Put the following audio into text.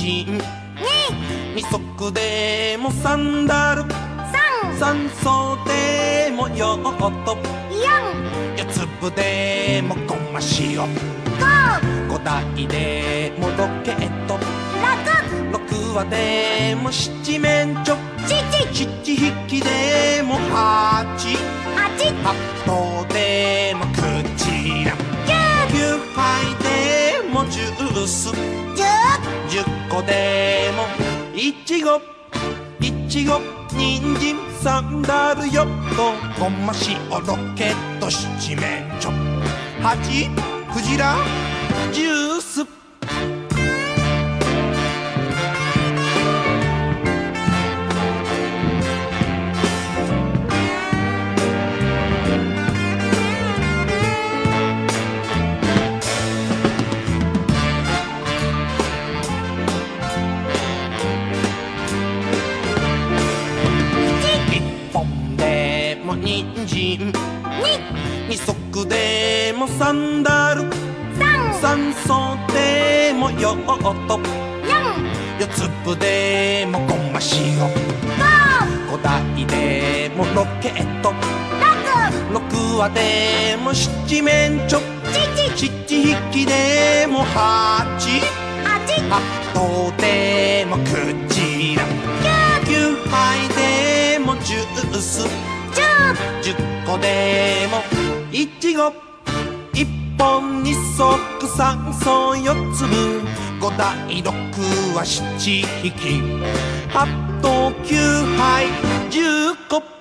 参二足でもサンダル三層でもヨット四粒でもごま塩五台でもロケット六羽でも七面鳥七匹でも八頭でもクジラ九杯でもジュース十個でもいちご人参サンダルヨットごま塩ロケット七面鳥ハチクジラジュース人参二足でもサンダル三層でもヨット四粒でもごま塩五台でもロケット六羽でも七面鳥七匹でも八頭でもクジラ九杯でもジュース十個でもいちご一本二足三層四粒五台六羽七匹八頭九杯十個